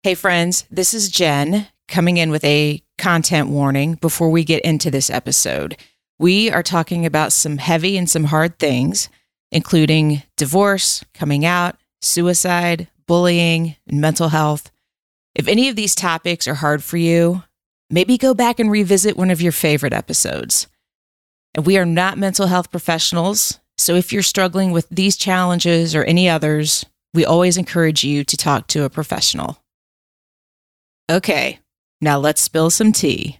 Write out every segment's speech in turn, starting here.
Hey friends, this is Jen coming in with a content warning before we get into this episode. We are talking about some heavy and some hard things, including divorce, coming out, suicide, bullying, and mental health. If any of these topics are hard for you, maybe go back and revisit one of your favorite episodes. And we are not mental health professionals, so if you're struggling with these challenges or any others, we always encourage you to talk to a professional. Okay, now let's spill some tea.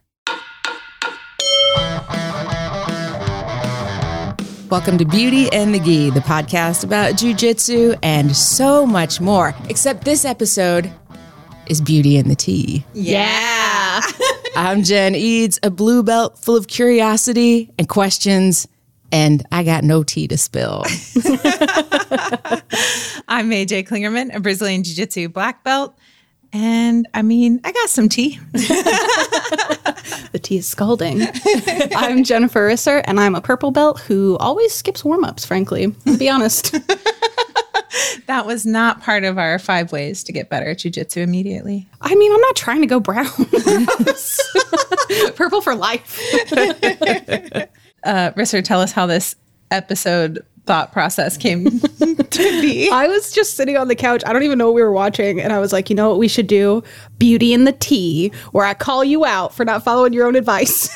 Welcome to Beauty and the Gi, the podcast about jiu-jitsu and so much more. Except this episode is Beauty and the Tea. Yeah. I'm Jen Eads, a blue belt full of curiosity and questions, and I got no tea to spill. I'm AJ Klingerman, a Brazilian Jiu-Jitsu black belt. And I got some tea. The tea is scalding. I'm Jennifer Risser, and I'm a purple belt who always skips warm-ups, frankly, to be honest. That was not part of our 5 ways to get better at jiu-jitsu immediately. I'm not trying to go brown. Purple for life. Risser, tell us how this episode thought process came to be. I was just sitting on the couch. I don't even know what we were watching. And I was like, you know what we should do? Beauty and the Tea, where I call you out for not following your own advice.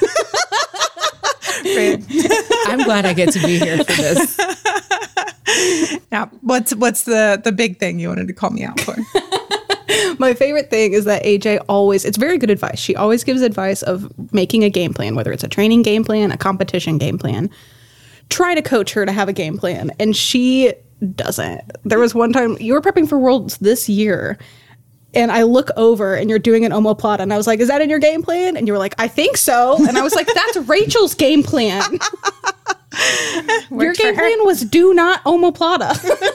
I'm glad I get to be here for this. Now, what's the big thing you wanted to call me out for? My favorite thing is that AJ always, it's very good advice. She always gives advice of making a game plan, whether it's a training game plan, a competition game plan. Try to coach her to have a game plan, and she doesn't. There was one time you were prepping for Worlds this year, and I look over and you're doing an omoplata, and I was like, is that in your game plan? And you were like, I think so. And I was like, that's Rachel's game plan. Your game plan was do not omoplata.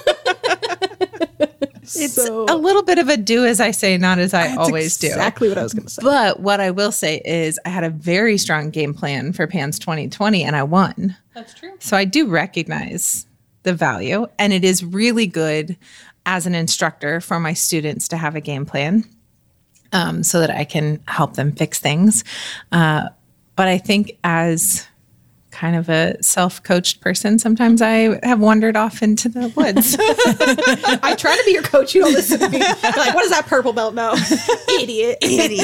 It's a little bit of a do as I say, not as I always do. Exactly what I was going to say. But what I will say is I had a very strong game plan for PANS 2020 and I won. That's true. So I do recognize the value, and it is really good as an instructor for my students to have a game plan so that I can help them fix things. But I think as kind of a self-coached person, sometimes I have wandered off into the woods. I try to be your coach. You don't listen to me. You're like, what does that purple belt know? Idiot.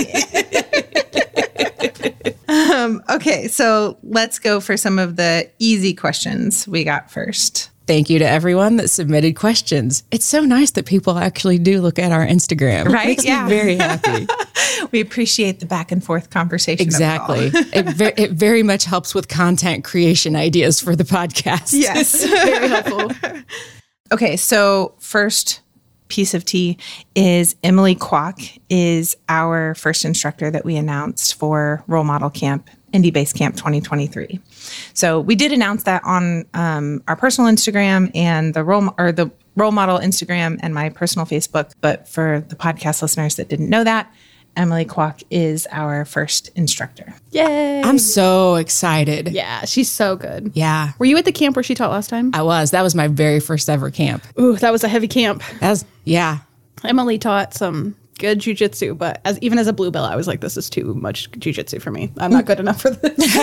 Okay, so let's go for some of the easy questions we got first. Thank you to everyone that submitted questions. It's so nice that people actually do look at our Instagram. Right? It makes me very happy. We appreciate the back and forth conversation. Exactly. It very much helps with content creation ideas for the podcast. Yes. Very helpful. Okay, so first piece of tea is Emily Kwok is our first instructor that we announced for Role Model Camp, Indie Base Camp 2023. So we did announce that on our personal Instagram and the Role Model Instagram and my personal Facebook. But for the podcast listeners that didn't know that, Emily Kwok is our first instructor. Yay. I'm so excited. Yeah, she's so good. Yeah. Were you at the camp where she taught last time? I was. That was my very first ever camp. Ooh, that was a heavy camp. Yeah. Emily taught some good jiu-jitsu, but even as a blue belt, I was like, this is too much jiu-jitsu for me. I'm not good enough for this.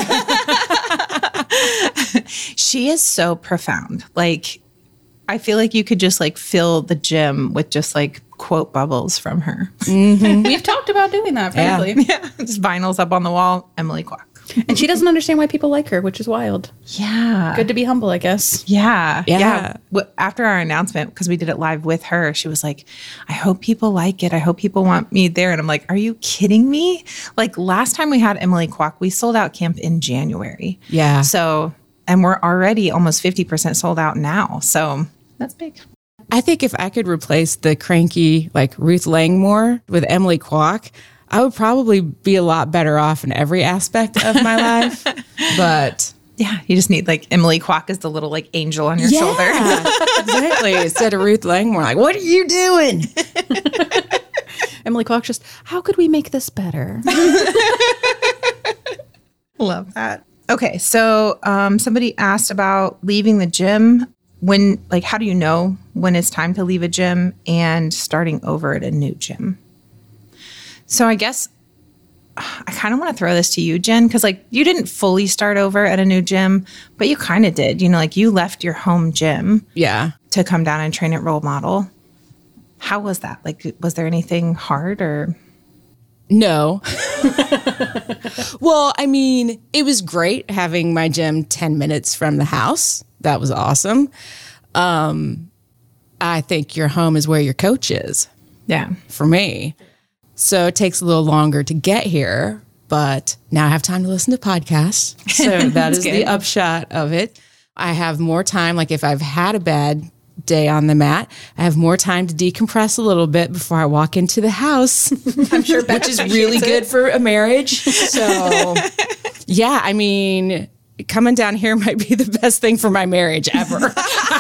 She is so profound. Like, I feel like you could just fill the gym with just quote bubbles from her. Mm-hmm. We've talked about doing that, frankly. Yeah. Just vinyls up on the wall, Emily Kwok. And she doesn't understand why people like her, which is wild. Yeah. Good to be humble, I guess. Yeah. After our announcement, because we did it live with her, she was like, I hope people like it. I hope people want me there. And I'm like, are you kidding me? Last time we had Emily Kwok, we sold out camp in January. Yeah. So, and we're already almost 50% sold out now. So that's big. I think if I could replace the cranky Ruth Langmore with Emily Kwok, I would probably be a lot better off in every aspect of my life. But yeah, you just need Emily Kwok as the little angel on your shoulder. Exactly. Instead of Ruth Langmore, what are you doing? Emily Kwok just, how could we make this better? Love that. Okay, so somebody asked about leaving the gym. When, how do you know when it's time to leave a gym and starting over at a new gym? So I guess I kind of want to throw this to you, Jen, because like you didn't fully start over at a new gym, but you kind of did. You know, like you left your home gym to come down and train at Role Model. How was that? Like, was there anything hard or? No. Well, I mean, it was great having my gym 10 minutes from the house. That was awesome. I think your home is where your coach is. Yeah. For me. So it takes a little longer to get here, but now I have time to listen to podcasts. So that is the upshot of it. I have more time. Like if I've had a bad day on the mat, I have more time to decompress a little bit before I walk into the house. I'm sure which is really good for a marriage. So yeah, I mean, coming down here might be the best thing for my marriage ever.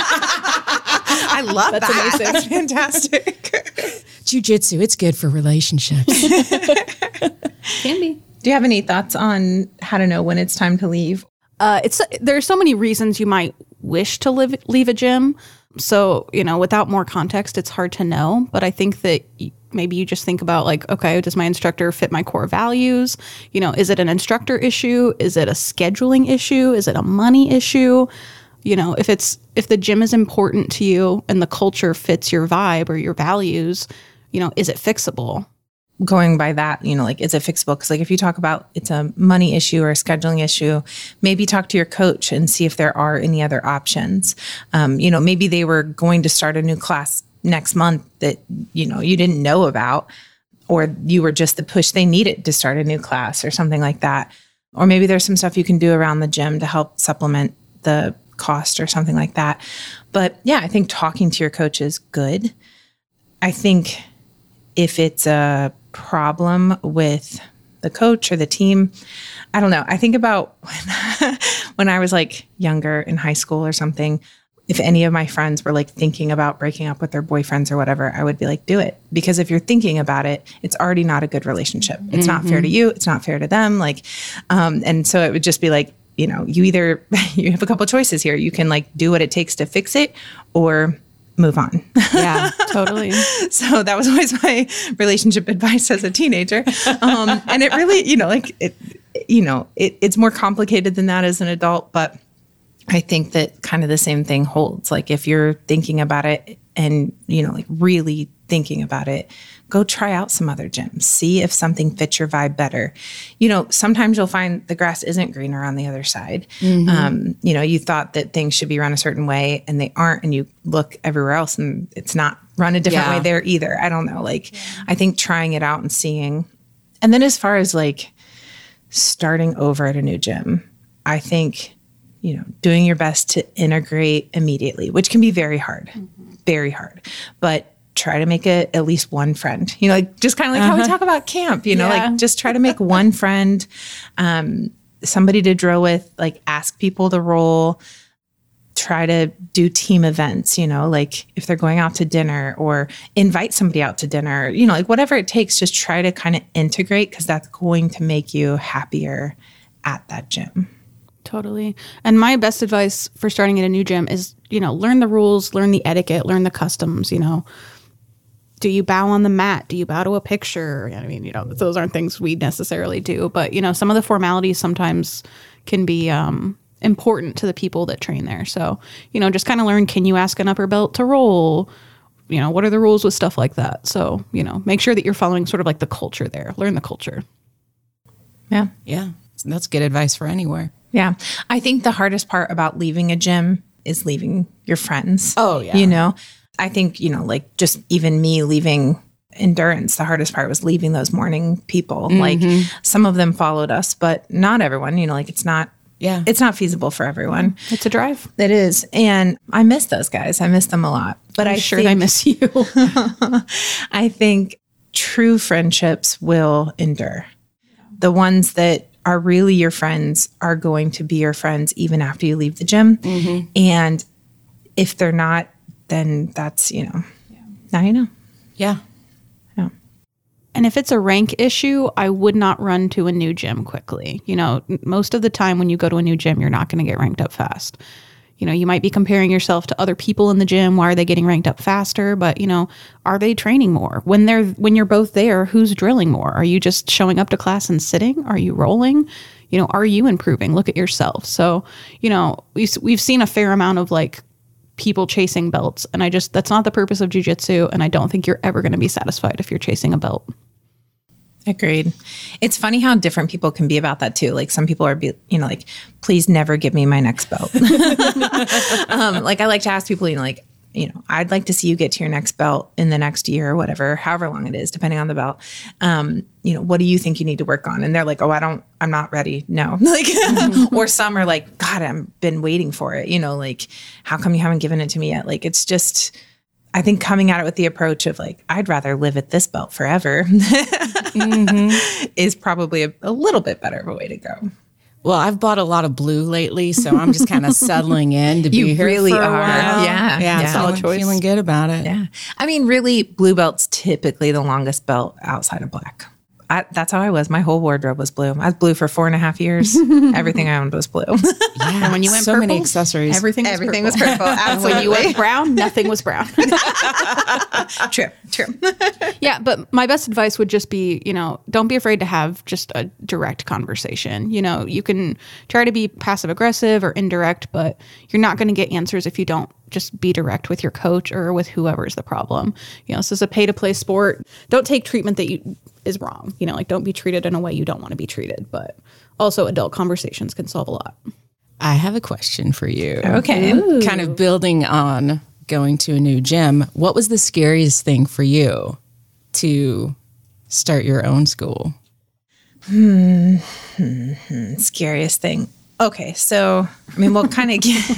I love That's that. amazing. That's fantastic. Jiu-jitsu, it's good for relationships. Can be. Do you have any thoughts on how to know when it's time to leave? There's so many reasons you might wish to leave a gym. So, you know, without more context, it's hard to know. But I think that maybe you just think about like, okay, does my instructor fit my core values? You know, is it an instructor issue? Is it a scheduling issue? Is it a money issue? You know, if the gym is important to you and the culture fits your vibe or your values, you know, is it fixable? Going by that, you know, like, is it fixable? Because like if you talk about it's a money issue or a scheduling issue, maybe talk to your coach and see if there are any other options. You know, maybe they were going to start a new class next month that, you know, you didn't know about, or you were just the push they needed to start a new class or something like that. Or maybe there's some stuff you can do around the gym to help supplement the cost or something like that. But yeah, I think talking to your coach is good. I think if it's a problem with the coach or the team, I don't know. I think about when I was like younger in high school or something, if any of my friends were like thinking about breaking up with their boyfriends or whatever, I would be like, do it. Because if you're thinking about it, it's already not a good relationship. It's not fair to you. It's not fair to them. Like, and so it would just be like, you know, you have a couple of choices here. You can like do what it takes to fix it or move on. Yeah, totally. So that was always my relationship advice as a teenager. And it really, you know, like it's more complicated than that as an adult, but I think that kind of the same thing holds. Like if you're thinking about it and, you know, like really thinking about it, go try out some other gyms. See if something fits your vibe better. You know, sometimes you'll find the grass isn't greener on the other side. Mm-hmm. You know, you thought that things should be run a certain way and they aren't, and you look everywhere else and it's not run a different way there either. I don't know. Like, I think trying it out and seeing. And then as far as like starting over at a new gym, I think, you know, doing your best to integrate immediately, which can be very hard, very hard. But try to make at least one friend, you know, like just kind of like how we talk about camp, you know, like just try to make one friend, somebody to drill with, like ask people to roll, try to do team events, you know, like if they're going out to dinner or invite somebody out to dinner, you know, like whatever it takes, just try to kind of integrate because that's going to make you happier at that gym. Totally. And my best advice for starting at a new gym is, you know, learn the rules, learn the etiquette, learn the customs, you know. Do you bow on the mat? Do you bow to a picture? I mean, you know, those aren't things we necessarily do. But, you know, some of the formalities sometimes can be important to the people that train there. So, you know, just kind of learn, can you ask an upper belt to roll? You know, what are the rules with stuff like that? So, you know, make sure that you're following sort of like the culture there. Learn the culture. Yeah. Yeah. That's good advice for anywhere. Yeah. I think the hardest part about leaving a gym is leaving your friends. Oh, yeah. You know, I think, you know, like just even me leaving endurance, the hardest part was leaving those morning people. Like some of them followed us, but not everyone, you know, like it's not feasible for everyone. It's a drive. It is. And I miss those guys. I miss them a lot. But I'm sure I miss you. I think true friendships will endure. The ones that are really your friends are going to be your friends even after you leave the gym. And if they're not, then that's, you know, now you know. Yeah. Yeah. And if it's a rank issue, I would not run to a new gym quickly. You know, most of the time when you go to a new gym, you're not going to get ranked up fast. You know, you might be comparing yourself to other people in the gym. Why are they getting ranked up faster? But, you know, are they training more? When you're both there, who's drilling more? Are you just showing up to class and sitting? Are you rolling? You know, are you improving? Look at yourself. So, you know, we've seen a fair amount of like people chasing belts, and that's not the purpose of jiu-jitsu, and I don't think you're ever going to be satisfied if you're chasing a belt. Agreed. It's funny how different people can be about that too. Like some people are, like, please never give me my next belt. Like I like to ask people, I'd like to see you get to your next belt in the next year or whatever, however long it is, depending on the belt. What do you think you need to work on? And they're like, oh, I'm not ready. No. Like, or some are like, God, I've been waiting for it. Like, how come you haven't given it to me yet? Like, it's just, I think coming at it with the approach of like, I'd rather live at this belt forever is probably a little bit better of a way to go. Well, I've bought a lot of blue lately, so I'm just kind of settling in to be here really for a are. while. Yeah. Solid choice. Feeling good about it. Yeah. I mean, really, blue belt's typically the longest belt outside of black. That's how I was. My whole wardrobe was blue. I was blue for 4.5 years. Everything I owned was blue. Yeah. And when you went so purple, many accessories. Everything was purple. Absolutely. When you went brown, nothing was brown. True. Yeah, but my best advice would just be, don't be afraid to have just a direct conversation. You can try to be passive aggressive or indirect, but you're not going to get answers if you don't just be direct with your coach or with whoever's the problem. This is a pay-to-play sport. Don't take treatment that is wrong. Don't be treated in a way you don't want to be treated. But also adult conversations can solve a lot. I have a question for you. Okay. Ooh. Kind of building on going to a new gym. What was the scariest thing for you to start your own school? Scariest thing. Okay, so we'll kind of get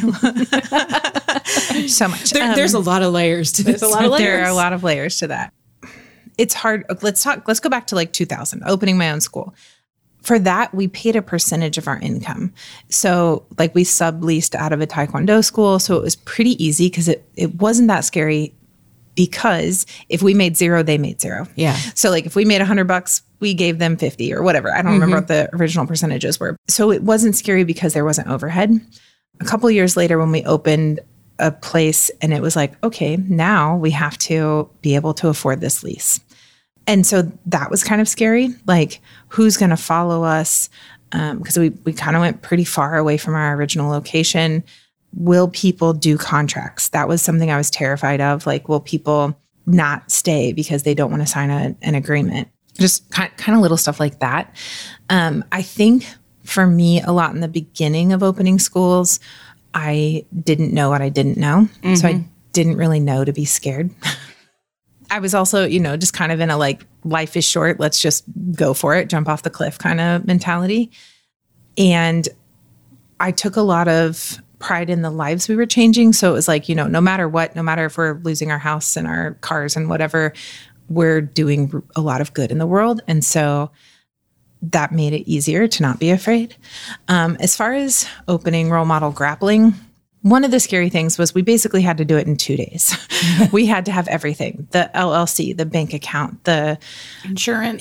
so much. There's a lot of layers to this. There are a lot of layers to that. It's hard. Let's go back to like 2000, opening my own school. For that, we paid a percentage of our income. So like we subleased out of a Taekwondo school. So it was pretty easy because it wasn't that scary, because if we made zero, they made zero. Yeah. So like if we made $100, we gave them 50 or whatever. I don't remember what the original percentages were. So it wasn't scary because there wasn't overhead. A couple of years later, when we opened a place, and it was like, okay, now we have to be able to afford this lease. And so that was kind of scary. Like, who's going to follow us? Because we kind of went pretty far away from our original location. Will people do contracts? That was something I was terrified of. Like, will people not stay because they don't want to sign an agreement? Just kind of little stuff like that. I think for me, a lot in the beginning of opening schools, I didn't know what I didn't know. Mm-hmm. So I didn't really know to be scared. I was also, just kind of in a like, life is short, let's just go for it, jump off the cliff kind of mentality. And I took a lot of pride in the lives we were changing. So it was like, no matter what, no matter if we're losing our house and our cars and whatever, we're doing a lot of good in the world. And so that made it easier to not be afraid. As far as opening Role Model Grappling, one of the scary things was we basically had to do it in 2 days. We had to have everything: the LLC, the bank account, the insurance,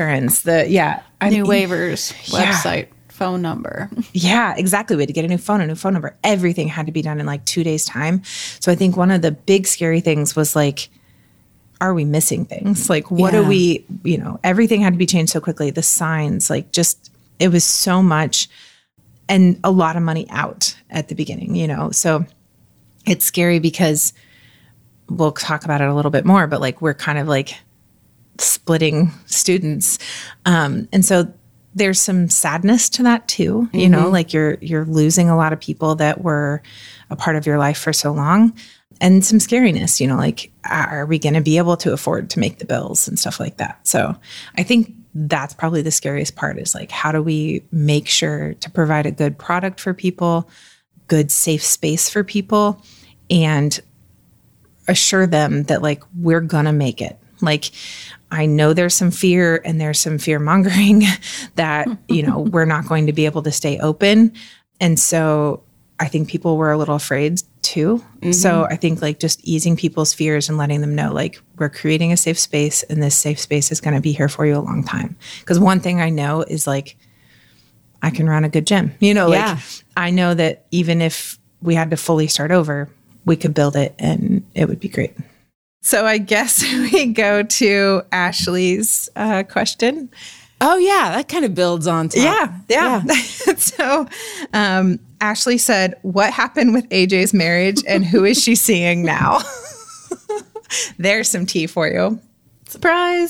new waivers, website, phone number. Yeah, exactly. We had to get a new phone number. Everything had to be done in like 2 days' time. So I think one of the big scary things was like, are we missing things? Like, what are we, everything had to be changed so quickly. The signs, like, just, it was so much, and a lot of money out at the beginning, So it's scary because we'll talk about it a little bit more, but like, we're kind of like splitting students. And so there's some sadness to that too, like you're losing a lot of people that were a part of your life for so long. And some scariness, like, are we going to be able to afford to make the bills and stuff like that? So I think that's probably the scariest part, is like, how do we make sure to provide a good product for people, good safe space for people, and assure them that like, we're going to make it. Like, I know there's some fear and there's some fear mongering that, we're not going to be able to stay open. And so I think people were a little afraid too. Mm-hmm. So I think like just easing people's fears and letting them know, like, we're creating a safe space, and this safe space is going to be here for you a long time. Because one thing I know is like, I can run a good gym, like, I know that even if we had to fully start over, we could build it and it would be great. So I guess we go to Ashley's question. Oh, yeah. That kind of builds on top. Yeah. So Ashley said, what happened with AJ's marriage and who is she seeing now? There's some tea for you. Surprise.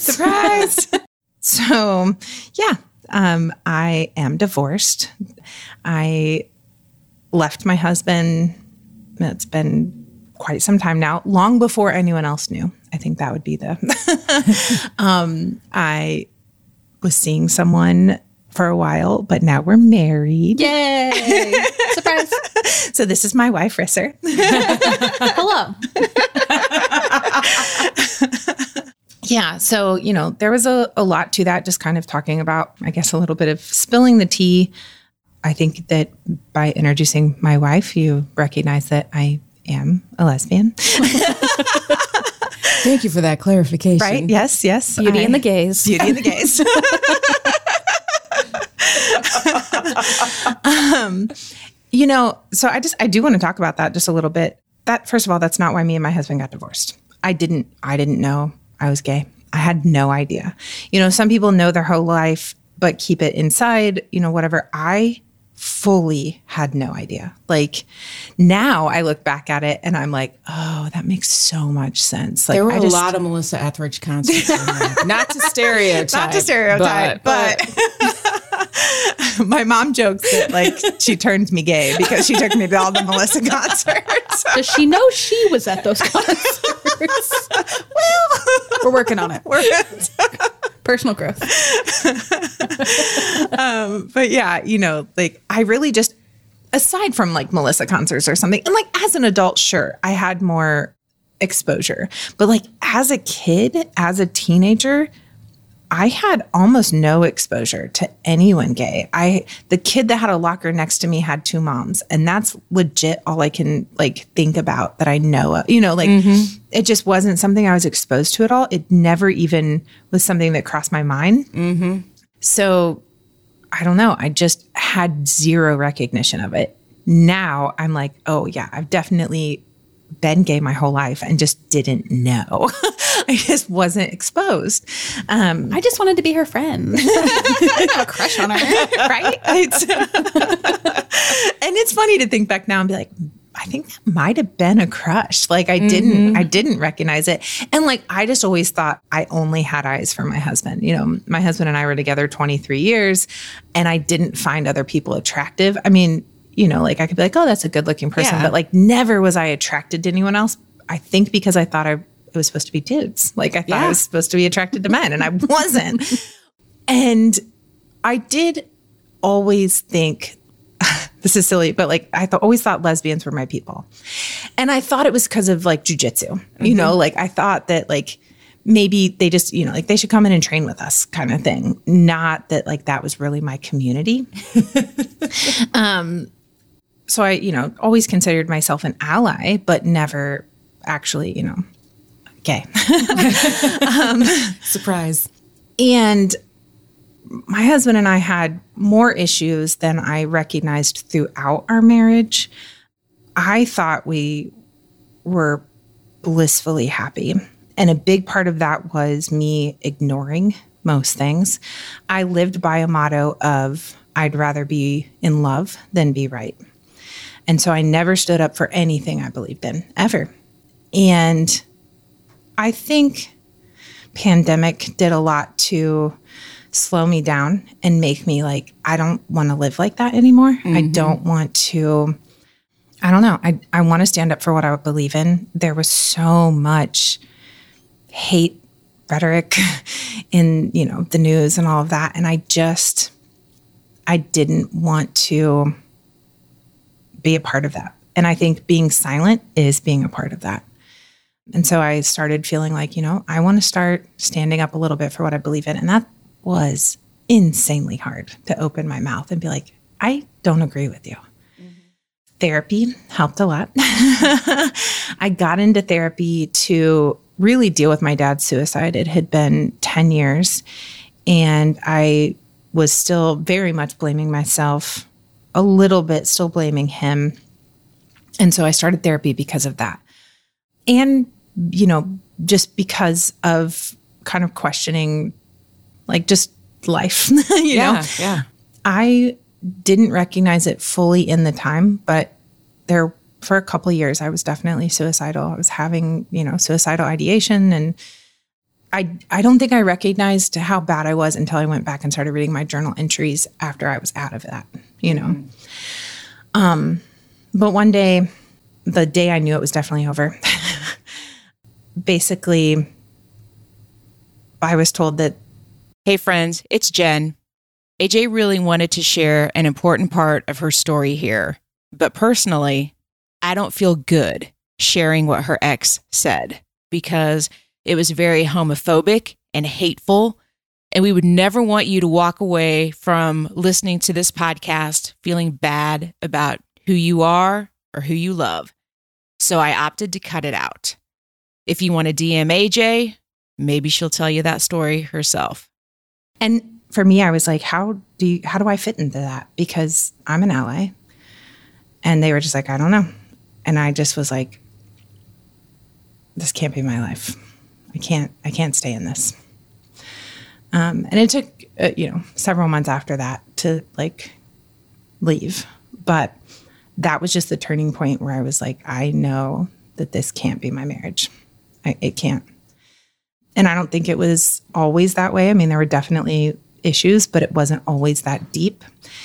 So, yeah, I am divorced. I left my husband. It's been quite some time now, long before anyone else knew. I think that would be the... I was seeing someone for a while, but now we're married. Yay. Surprise. So this is my wife, Risser. Hello. Yeah. So, there was a lot to that, just kind of talking about, I guess, a little bit of spilling the tea. I think that by introducing my wife, you recognize that I am a lesbian. Thank you for that clarification. Right? Yes. Beauty and the gays. Beauty and the gays. So I do want to talk about that just a little bit. That, first of all, that's not why me and my husband got divorced. I didn't know I was gay. I had no idea. Some people know their whole life, but keep it inside, whatever. I fully had no idea. Like, now I look back at it and I'm like, oh, that makes so much sense. Like, there were a lot of Melissa Etheridge concerts. Not to stereotype. But my mom jokes that like she turned me gay because she took me to all the Melissa concerts. Does she know she was at those concerts? Well, we're working on it. Personal growth. But yeah, like I really just, aside from like Melissa concerts or something, and like as an adult, sure, I had more exposure. But like as a kid, as a teenager, I had almost no exposure to anyone gay. The kid that had a locker next to me had 2 moms, and that's legit all I can like think about that I know of. It just wasn't something I was exposed to at all. It never even was something that crossed my mind. Mm-hmm. So I don't know. I just had zero recognition of it. Now I'm like, oh yeah, I've definitely been gay my whole life and just didn't know. I just wasn't exposed. I just wanted to be her friend. I have a crush on her. Right? And it's funny to think back now and be like, I think that might have been a crush. Like I didn't recognize it. And like, I just always thought I only had eyes for my husband. My husband and I were together 23 years and I didn't find other people attractive. I mean, like I could be like, oh, that's a good looking person. Yeah. But like never was I attracted to anyone else. I think because I thought it was supposed to be dudes. Like I thought I was supposed to be attracted to men and I wasn't. And I did always think, this is silly, but like I always thought lesbians were my people. And I thought it was because of like jujitsu, like I thought that like maybe they just, like they should come in and train with us kind of thing. Not that like that was really my community. So I, always considered myself an ally, but never actually, gay. Surprise. And my husband and I had more issues than I recognized throughout our marriage. I thought we were blissfully happy. And a big part of that was me ignoring most things. I lived by a motto of I'd rather be in love than be right. And so I never stood up for anything I believed in, ever. And I think pandemic did a lot to slow me down and make me like, I don't want to live like that anymore. Mm-hmm. I don't want to, I don't know. I want to stand up for what I believe in. There was so much hate rhetoric in, the news and all of that. And I didn't want to be a part of that. And I think being silent is being a part of that. And so I started feeling like, I want to start standing up a little bit for what I believe in. And that was insanely hard to open my mouth and be like, I don't agree with you. Mm-hmm. Therapy helped a lot. I got into therapy to really deal with my dad's suicide. It had been 10 years and I was still very much blaming myself, a little bit still blaming him. And so I started therapy because of that. And, just because of kind of questioning, like, just life, you know? Yeah. I didn't recognize it fully in the time, but for a couple of years, I was definitely suicidal. I was having, suicidal ideation. And I don't think I recognized how bad I was until I went back and started reading my journal entries after I was out of that, But one day, the day I knew it was definitely over, basically, I was told that, hey friends, it's Jen. AJ really wanted to share an important part of her story here, but personally, I don't feel good sharing what her ex said because it was very homophobic and hateful, and we would never want you to walk away from listening to this podcast feeling bad about who you are or who you love. So I opted to cut it out. If you want to DM AJ, maybe she'll tell you that story herself. and for me, I was like, how do I fit into that? Because I'm an ally. And they were just like, I don't know. And I just was like, this can't be my life. I can't stay in this. And it took, several months after that to leave. But that was just the turning point where I was like, I know that this can't be my marriage. It can't. And I don't think it was always that way. I mean, there were definitely issues, but it wasn't always that deep.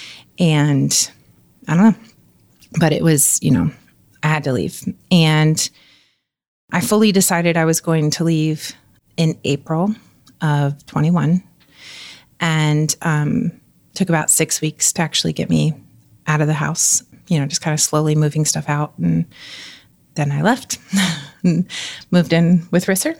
And I don't know, but it was, I had to leave. And I fully decided I was going to leave in April of 21 and took about 6 weeks to actually get me out of the house, just kind of slowly moving stuff out. And then I left and moved in with Risser.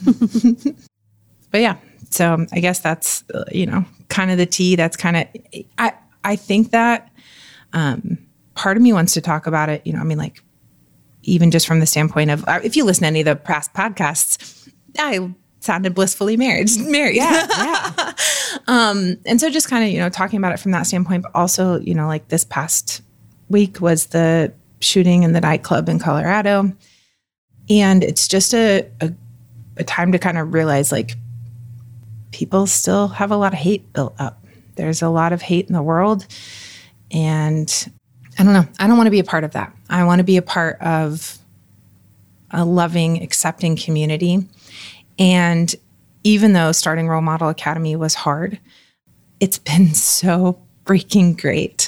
But yeah, so I guess that's, kind of the tea. That's kind of, I think that part of me wants to talk about it, even just from the standpoint of, if you listen to any of the past podcasts, I sounded blissfully married. Yeah. And so just kind of, talking about it from that standpoint, but also, this past week was the shooting in the nightclub in Colorado. And it's just a time to kind of realize, people still have a lot of hate built up. There's a lot of hate in the world. And I don't know. I don't want to be a part of that. I want to be a part of a loving, accepting community. And even though starting Role Model Academy was hard, it's been so freaking great.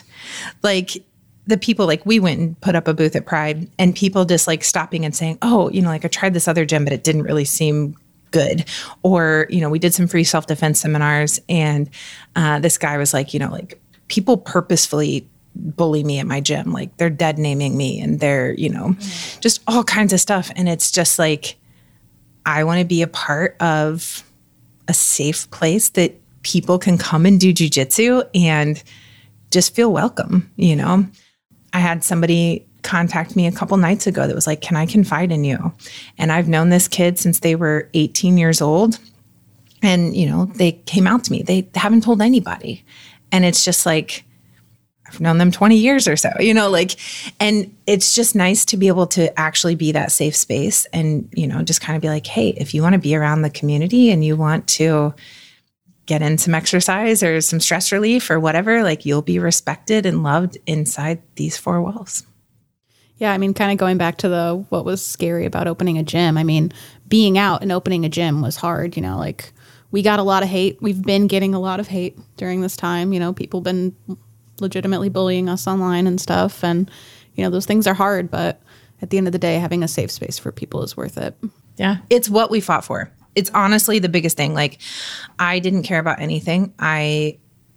The people, we went and put up a booth at Pride, and people just stopping and saying, oh, I tried this other gym, but it didn't really seem good. Or, we did some free self-defense seminars, and this guy was people purposefully bully me at my gym. They're dead naming me, and they're, just all kinds of stuff. And it's just I want to be a part of a safe place that people can come and do jujitsu and just feel welcome. I had somebody contact me a couple nights ago that was like, can I confide in you? And I've known this kid since they were 18 years old. And, they came out to me. They haven't told anybody. And it's just I've known them 20 years or so, and it's just nice to be able to actually be that safe space and, just kind of be like, hey, if you want to be around the community and you want to get in some exercise or some stress relief or whatever, you'll be respected and loved inside these four walls. Yeah, I mean, kind of going back to what was scary about opening a gym. I mean, being out and opening a gym was hard, we got a lot of hate. We've been getting a lot of hate during this time. People been legitimately bullying us online and stuff. And, those things are hard, but at the end of the day, having a safe space for people is worth it. Yeah. It's what we fought for. It's honestly the biggest thing. I didn't care about anything. I,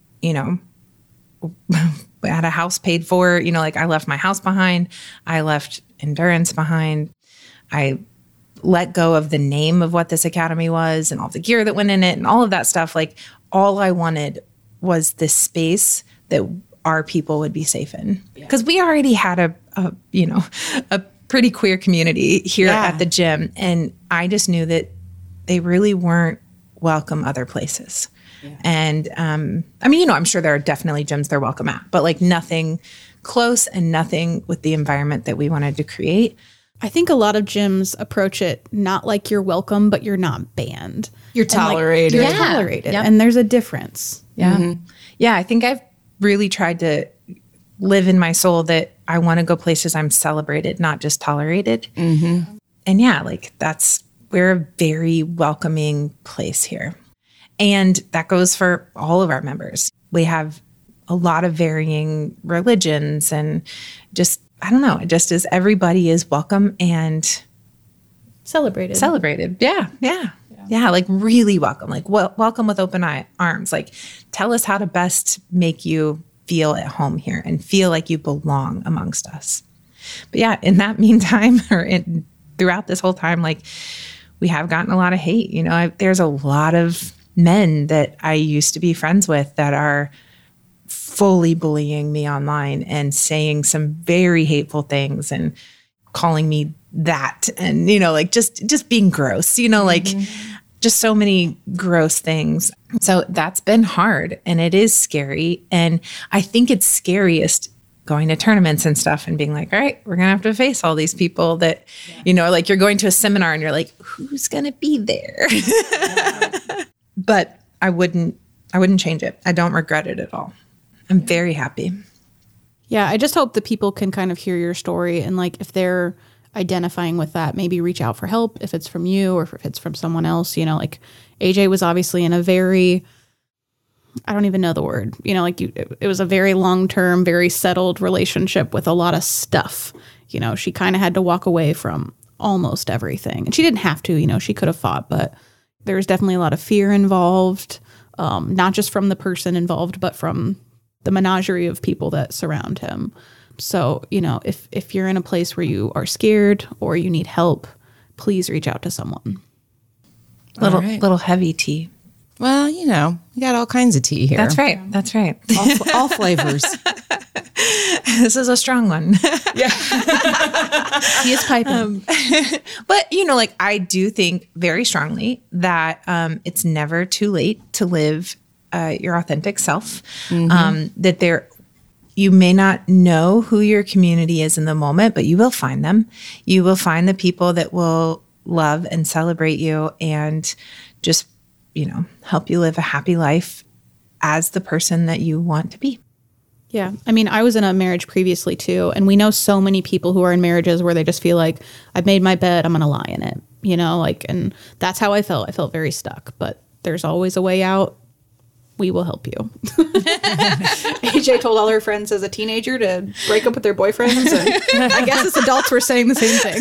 had a house paid for, I left my house behind. I left Endurance behind. I let go of the name of what this academy was and all the gear that went in it and all of that stuff. All I wanted was this space that our people would be safe in. Because we already had a pretty queer community here at the gym. And I just knew that they really weren't welcome other places. Yeah. And I'm sure there are definitely gyms they're welcome at, but nothing close and nothing with the environment that we wanted to create. I think a lot of gyms approach it not like you're welcome, but you're not banned. You're tolerated. You're Yeah. tolerated. Yep. And there's a difference. Yeah. Yeah. I think I've really tried to live in my soul that I want to go places I'm celebrated, not just tolerated. And yeah, like we're a very welcoming place here. And that goes for all of our members. We have a lot of varying religions and just, I don't know, it just is everybody is welcome and Celebrated. celebrated. Yeah. Like really welcome, like welcome with open arms. Like tell us how to best make you feel at home here and feel like you belong amongst us. But yeah, in that meantime, throughout this whole time, like we have gotten a lot of hate. You know, there's a lot of men that I used to be friends with that are fully bullying me online and saying some very hateful things and calling me that, and you know, like just being gross, you know, like just so many gross things. So that's been hard and it is scary. And I think it's scariest going to tournaments and stuff and being like, all right, we're going to have to face all these people that, you know, like you're going to a seminar and you're like, who's going to be there? But I wouldn't change it. I don't regret it at all. I'm very happy. Yeah, I just hope that people can kind of hear your story and like if they're identifying with that, maybe reach out for help if it's from you or if it's from someone else. You know, like AJ was obviously in a very, I don't even know the word, you know, like it was a very long-term, very settled relationship with a lot of stuff. You know, she kind of had to walk away from almost everything. And she didn't have to, you know, she could have fought, but there was definitely a lot of fear involved, not just from the person involved, but from the menagerie of people that surround him. So, you know, if you're in a place where you are scared or you need help, please reach out to someone. Little heavy tea. Well, you know, you got all kinds of tea here. That's right. That's right. All flavors. This is a strong one. He is piping. But, you know, like I do think very strongly that it's never too late to live your authentic self. That you may not know who your community is in the moment, but you will find them. You will find the people that will love and celebrate you and just, you know, help you live a happy life as the person that you want to be. Yeah. I mean, I was in a marriage previously too, and we know so many people who are in marriages where they just feel like, I've made my bed, I'm going to lie in it, you know, like, and that's how I felt. I felt very stuck, but there's always a way out. We will help you. AJ told all her friends as a teenager to break up with their boyfriends. And I guess as adults, we're saying the same thing.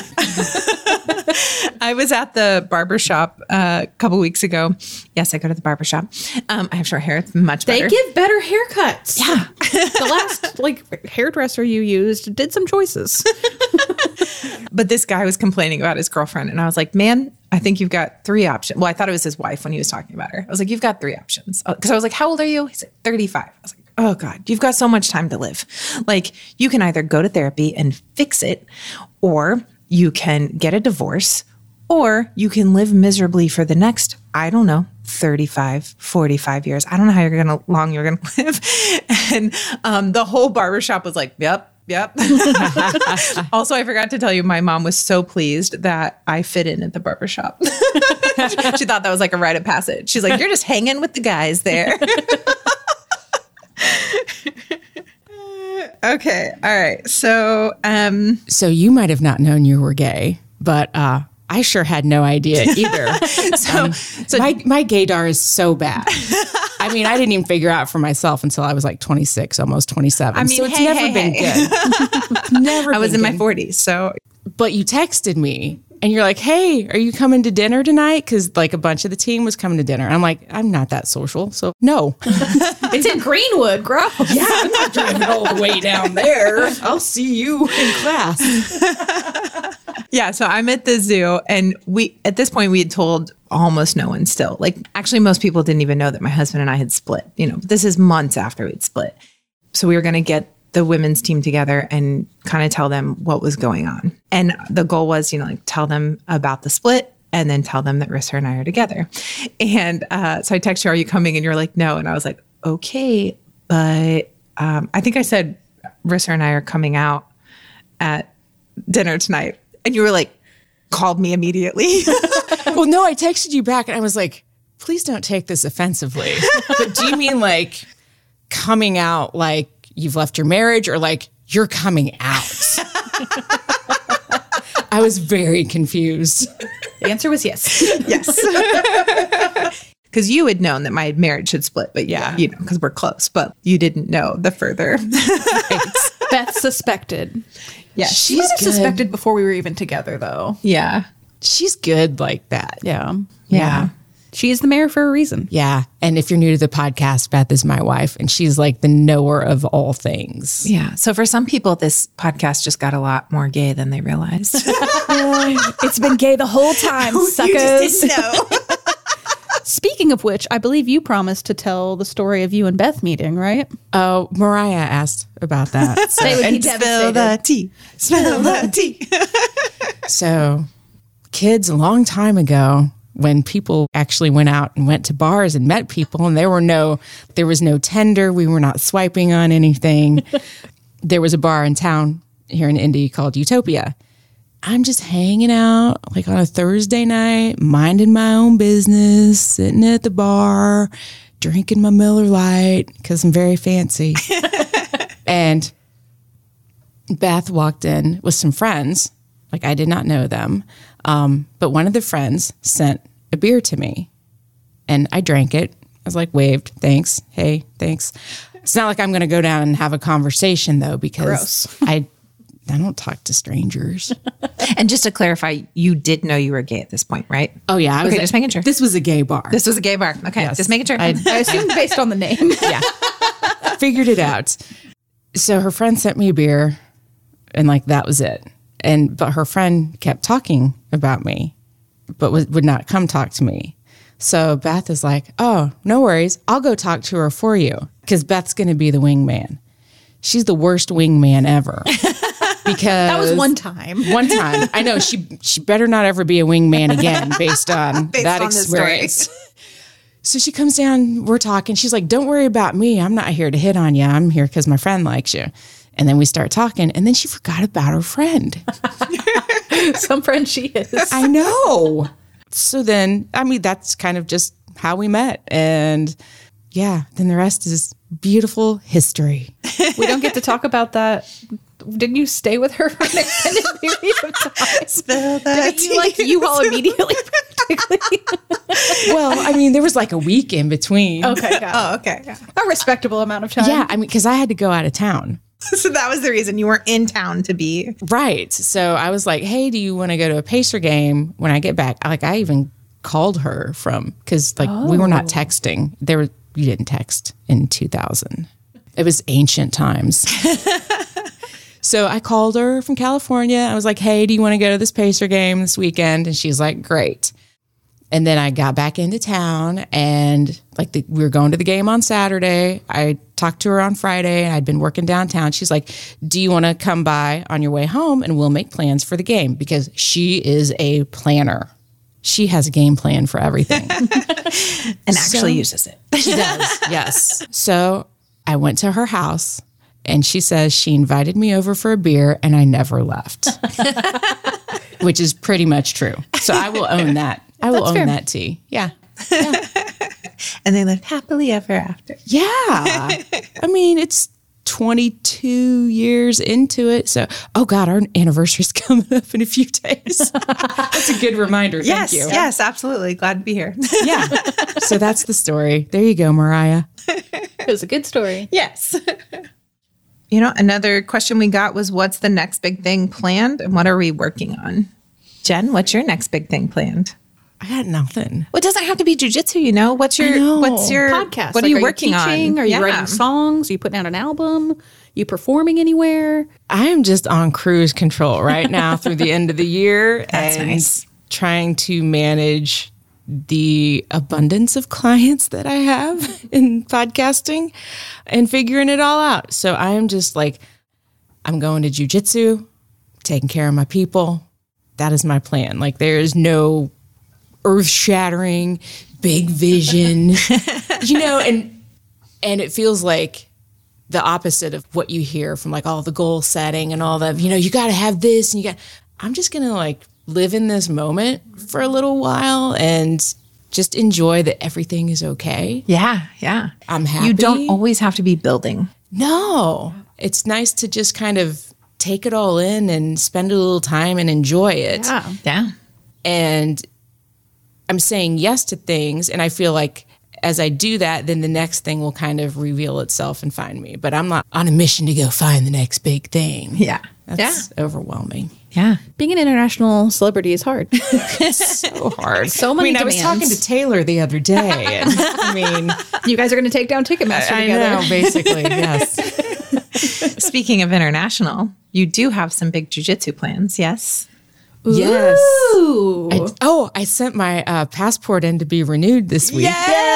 I was at the barbershop a couple weeks ago. Yes, I go to the barbershop. I have short hair. It's much better. They give better haircuts. Yeah. The last hairdresser you used did some choices. But this guy was complaining about his girlfriend. And I was like, man, I think you've got 3 options. Well, I thought it was his wife when he was talking about her. I was like, you've got 3 options. Because I was like, how old are you? He said, 35. I was like, oh God, you've got so much time to live. Like you can either go to therapy and fix it, or you can get a divorce, or you can live miserably for the next, I don't know, 35, 45 years. I don't know how long you're going to live. And the whole barbershop was like, yep. Also, I forgot to tell you, my mom was so pleased that I fit in at the barbershop. She thought that was like a rite of passage. She's like, you're just hanging with the guys there. Okay. All right. So, So you might have not known you were gay, but I sure had no idea either. So my gaydar is so bad. I mean, I didn't even figure out for myself until I was like 26, almost 27. I mean, so it's never been good. Never. I was in my good. 40s. So, but you texted me and you're like, hey, are you coming to dinner tonight? Because like a bunch of the team was coming to dinner. I'm like, I'm not that social. So no. It's in Greenwood, gross. Yeah, I'm not driving all the way down there. I'll see you in class. Yeah, so I'm at the zoo, and at this point we had told almost no one still. Like actually most people didn't even know that my husband and I had split. You know, this is months after we'd split. So we were going to get the women's team together and kind of tell them what was going on. And the goal was, you know, like tell them about the split and then tell them that Rissa and I are together. And so I texted you, are you coming? And you're like, no. And I was like, okay, but I think I said Rissa and I are coming out at dinner tonight. And you were like, called me immediately. Well, no, I texted you back and I was like, please don't take this offensively. But do you mean like coming out like you've left your marriage or like you're coming out? I was very confused. The answer was yes. Yes. Because you had known that my marriage had split, but because we're close, but you didn't know the further. Beth suspected. Yeah, She might have suspected before we were even together, though. Yeah. She's good like that. Yeah. She is the mayor for a reason. Yeah. And if you're new to the podcast, Beth is my wife and she's like the knower of all things. Yeah. So for some people, this podcast just got a lot more gay than they realized. It's been gay the whole time, suckers. You just didn't know. Speaking of which, I believe you promised to tell the story of you and Beth meeting, right? Oh, Mariah asked about that. So, They would be devastated. Spill the tea. so kids, a long time ago, when people actually went out and went to bars and met people and there was no Tinder, we were not swiping on anything. There was a bar in town here in Indy called Utopia. I'm just hanging out like on a Thursday night, minding my own business, sitting at the bar, drinking my Miller Lite because I'm very fancy. And Beth walked in with some friends. Like I did not know them. But one of the friends sent a beer to me and I drank it. I was like, waved, thanks. Hey, thanks. It's not like I'm going to go down and have a conversation though, because I don't talk to strangers. And just to clarify, you did know you were gay at this point, right? Oh yeah. Okay, just making sure. This was a gay bar. This was a gay bar. Okay, Yes. just making sure. I assumed based on the name. Yeah. Figured it out. So her friend sent me a beer and like that was it. But her friend kept talking about me, but would not come talk to me. So Beth is like, oh, no worries. I'll go talk to her for you. Because Beth's going to be the wingman. She's the worst wingman ever. Because That was one time. One time. I know she better not ever be a wingman again based on that on this story. experience. So she comes down, we're talking. She's like, don't worry about me. I'm not here to hit on you. I'm here because my friend likes you. And then we start talking. And then she forgot about her friend. Some friend she is. I know. So then, I mean, that's kind of just how we met. And yeah, then the rest is beautiful history. We don't get to talk about that. Didn't you stay with her for an extended period of time? Spill the Did you like you all immediately practically? Well, I mean, there was like a week in between. Okay, got it. Oh, okay. Yeah. A respectable amount of time. Yeah, I mean, because I had to go out of town. So that was the reason you weren't in town to be. Right. So I was like, hey, do you want to go to a Pacer game when I get back? Like, I even called her because like we were not texting. You didn't text in 2000. It was ancient times. So I called her from California. I was like, hey, do you want to go to this Pacer game this weekend? And she's like, great. And then I got back into town and we were going to the game on Saturday. I talked to her on Friday. I'd been working downtown. She's like, do you want to come by on your way home and we'll make plans for the game? Because she is a planner. She has a game plan for everything. And actually uses it. She does, yes. So I went to her house and she says she invited me over for a beer and I never left, which is pretty much true. So I will own that. I will own that tea. Yeah. And they lived happily ever after. Yeah. I mean, it's 22 years into it. So, oh God, our anniversary's coming up in a few days. That's a good reminder. Thank you. Yes, absolutely. Glad to be here. Yeah. So that's the story. There you go, Mariah. It was a good story. Yes. You know, another question we got was, what's the next big thing planned and what are we working on? Jen, what's your next big thing planned? I got nothing. Well, it doesn't have to be jujitsu, you know? What's your Podcast? What are you working teaching? on? Are you writing songs? Are you putting out an album? Are you performing anywhere? I am just on cruise control right now through the end of the year. That's and nice. Trying to manage the abundance of clients that I have in podcasting and figuring it all out. So I am just like, I'm going to jujitsu, taking care of my people. That is my plan. Like there is no earth-shattering, big vision, you know, and it feels like the opposite of what you hear from like all the goal setting and all the, you got to have this and I'm just going to like live in this moment for a little while and just enjoy that everything is okay. Yeah. Yeah. I'm happy. You don't always have to be building. No, it's nice to just kind of take it all in and spend a little time and enjoy it. Yeah. Yeah. And I'm saying yes to things. And I feel like as I do that, then the next thing will kind of reveal itself and find me. But I'm not on a mission to go find the next big thing. Yeah. That's overwhelming. Yeah. Being an international celebrity is hard. So hard. So many I was demands. talking to Taylor the other day. And, You guys are going to take down Ticketmaster I together. know, basically, yes. Speaking of international, you do have some big jiu-jitsu plans, yes? Yes. Ooh. I sent my passport in to be renewed this week.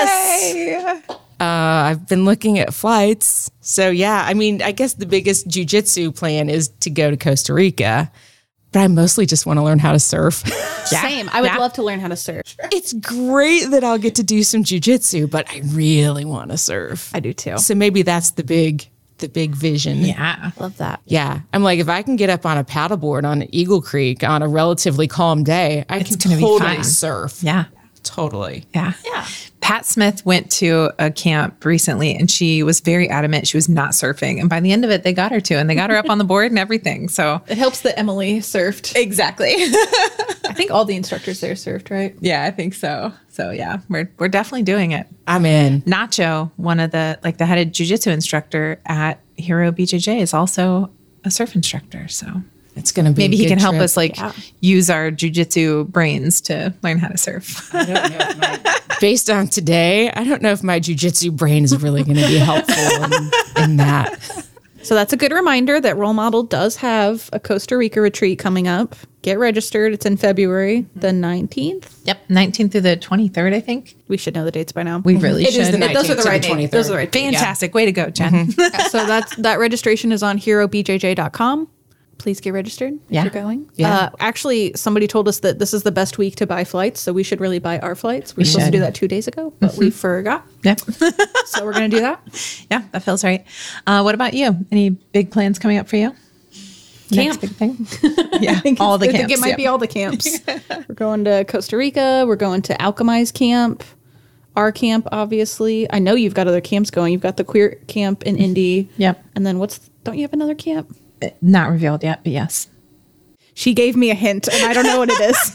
Yes. I've been looking at flights. So, yeah, I mean, I guess the biggest jujitsu plan is to go to Costa Rica, but I mostly just want to learn how to surf. Same. I would love to learn how to surf. It's great that I'll get to do some jujitsu, but I really want to surf. I do too. So maybe that's the big vision. Yeah. Love that. Yeah. I'm like, if I can get up on a paddleboard on Eagle Creek on a relatively calm day, I can gonna be totally fun. surf. Yeah. Totally. Yeah. Pat Smith went to a camp recently and she was very adamant she was not surfing. And by the end of it, they got her to, and they got her up on the board and everything. So It helps that Emily surfed. exactly. I think all the instructors there surfed, right? Yeah, I think so. So yeah, we're definitely doing it. I'm in. Nacho, one of the head jiu-jitsu instructor at Hero BJJ, is also a surf instructor. So It's going to be maybe a he good can help trip. us use our jiu-jitsu brains to learn how to surf. I don't know if based on today, I don't know if my jujitsu brain is really going to be helpful in that. So that's a good reminder that Role Model does have a Costa Rica retreat coming up. Get registered. It's in February the 19th. Yep, 19th through the 23rd, I think. We should know the dates by now. We really It should. is the 19th Those are the to right the dates. 23rd. Those are the right dates. Fantastic. Way to go, Jen. So that registration is on herobjj.com. Please get registered Yeah. if you're going. Yeah. Actually, somebody told us that this is the best week to buy flights, so we should really buy our flights. We were supposed to should. do that 2 days ago, but we forgot. Yep. So we're going to do that. Yeah, that feels right. What about you? Any big plans coming up for you? Camp. Next big thing? Yeah, all the I camps. think it might yep. be all the camps. We're going to Costa Rica. We're going to Alchemize Camp. Our camp, obviously. I know you've got other camps going. You've got the queer camp in Indy. Yep. And then don't you have another camp? Not revealed yet, but yes. She gave me a hint, and I don't know what it is.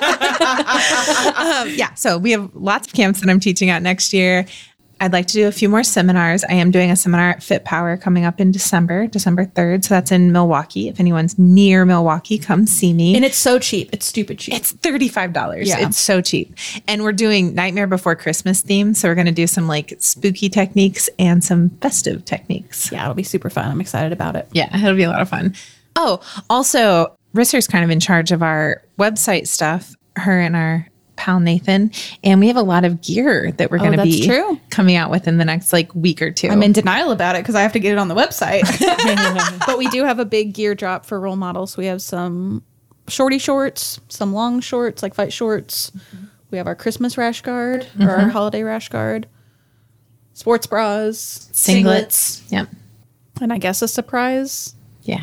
Yeah, so we have lots of camps that I'm teaching at next year. I'd like to do a few more seminars. I am doing a seminar at Fit Power coming up in December 3rd. So that's in Milwaukee. If anyone's near Milwaukee, come see me. And it's so cheap. It's stupid cheap. It's $35. Yeah. It's so cheap. And we're doing Nightmare Before Christmas theme. So we're going to do some like spooky techniques and some festive techniques. Yeah, it'll be super fun. I'm excited about it. Yeah, it'll be a lot of fun. Oh, also, Risser's kind of in charge of our website stuff, her and our pal Nathan. And we have a lot of gear that we're going to that's be true. coming out with in the next week or two. I'm in denial about it because I have to get it on the website. But we do have a big gear drop for Role Models. We have some shorty shorts, some long shorts, like fight shorts. We have our Christmas rash guard or our holiday rash guard, sports bras, Singlets. Yep. and I guess a surprise. Yeah.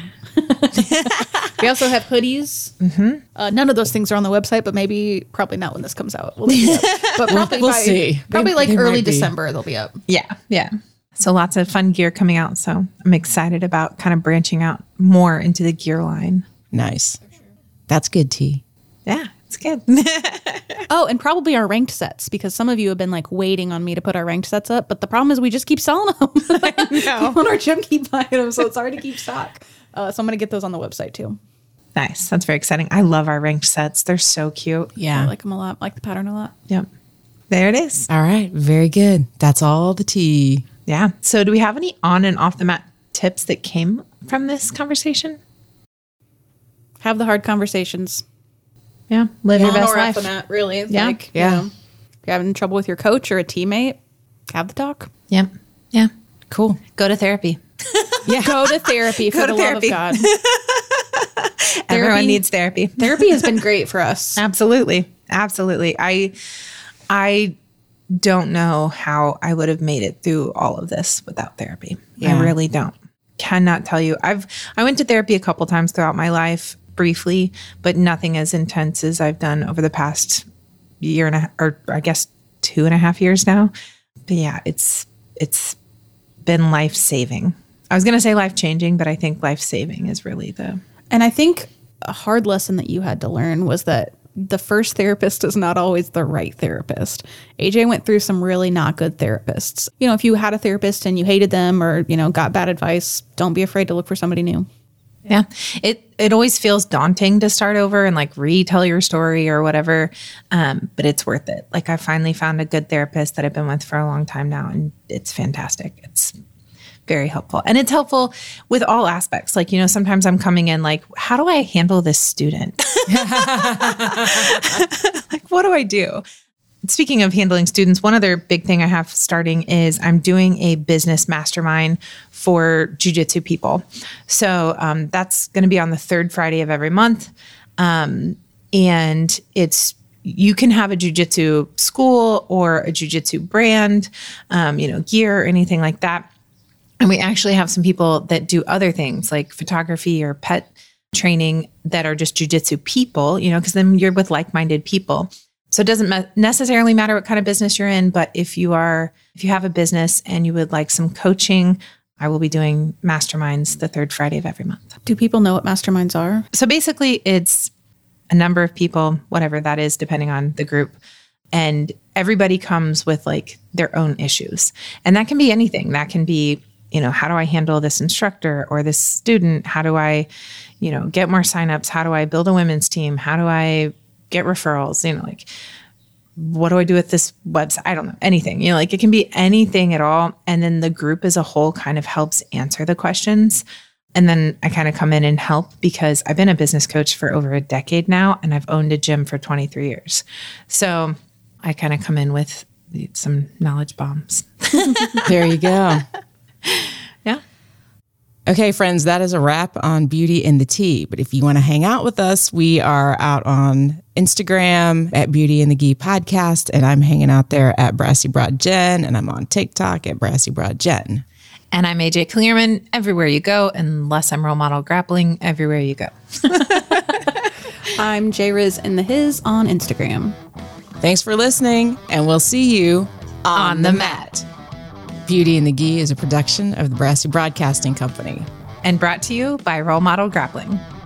We also have hoodies. None of those things are on the website, but probably not when this comes out. We'll leave it up. But probably We'll see. Probably They early might be. December they'll be up. Yeah. Yeah. So lots of fun gear coming out. So I'm excited about kind of branching out more into the gear line. Nice. That's good, T. Yeah, it's good. Oh, and probably our ranked sets because some of you have been waiting on me to put our ranked sets up. But the problem is we just keep selling them. People in our gym keep buying them, so it's hard to keep stock. So I'm going to get those on the website too. Nice. That's very exciting. I love our ranked sets. They're so cute. Yeah. I like them a lot. I like the pattern a lot. Yep. There it is. All right. Very good. That's all the tea. Yeah. So do we have any on and off the mat tips that came from this conversation? Have the hard conversations. Yeah. Live your On best or off life. the mat, really. It's Yeah. like, Yeah. if you're having trouble with your coach or a teammate, have the talk. Yep. Yeah. Cool. Go to therapy. Yeah. Go to therapy for Go to the therapy. love of God. Everyone needs therapy. Therapy has been great for us. Absolutely. Absolutely. I don't know how I would have made it through all of this without therapy. Yeah. I really don't. Cannot tell you. I went to therapy a couple times throughout my life, briefly, but nothing as intense as I've done over the past year and a half, or I guess 2.5 years now. But yeah, it's been life-saving. I was going to say life-changing, but I think life-saving is really the... And I think a hard lesson that you had to learn was that the first therapist is not always the right therapist. AJ went through some really not good therapists. You know, if you had a therapist and you hated them or, you know, got bad advice, don't be afraid to look for somebody new. Yeah. It always feels daunting to start over and like retell your story or whatever. But it's worth it. Like I finally found a good therapist that I've been with for a long time now, and it's fantastic. It's very helpful. And it's helpful with all aspects. Like, you know, sometimes I'm coming in like, how do I handle this student? Like, what do I do? Speaking of handling students, one other big thing I have starting is I'm doing a business mastermind for jiu-jitsu people. So that's going to be on the 3rd Friday of every month. And you can have a jiu-jitsu school or a jiu-jitsu brand, gear or anything like that. And we actually have some people that do other things like photography or pet training that are just jiu-jitsu people, you know, because then you're with like-minded people. So it doesn't necessarily matter what kind of business you're in, but if you have a business and you would like some coaching, I will be doing masterminds the 3rd Friday of every month. Do people know what masterminds are? So basically it's a number of people, whatever that is, depending on the group. And everybody comes with like their own issues. And that can be anything. That can be, you know, how do I handle this instructor or this student? How do I, you know, get more signups? How do I build a women's team? How do I get referrals? You know, like, what do I do with this website? I don't know, anything, you know, like it can be anything at all. And then the group as a whole kind of helps answer the questions. And then I kind of come in and help because I've been a business coach for over a decade now, and I've owned a gym for 23 years. So I kind of come in with some knowledge bombs. There you go. Yeah. Okay, friends, that is a wrap on Beauty in the Tea. But if you want to hang out with us, we are out on Instagram at Beauty in the Gi Podcast, and I'm hanging out there at Brassy Broad Jen, and I'm on TikTok at Brassy Broad Jen. And I'm AJ Clearman. Everywhere you go, unless I'm Role Model Grappling, everywhere you go. I'm JRiz in the His on Instagram. Thanks for listening, and we'll see you on the mat. Beauty in the Gi is a production of the Brassy Broadcasting Company. And brought to you by Role Model Grappling.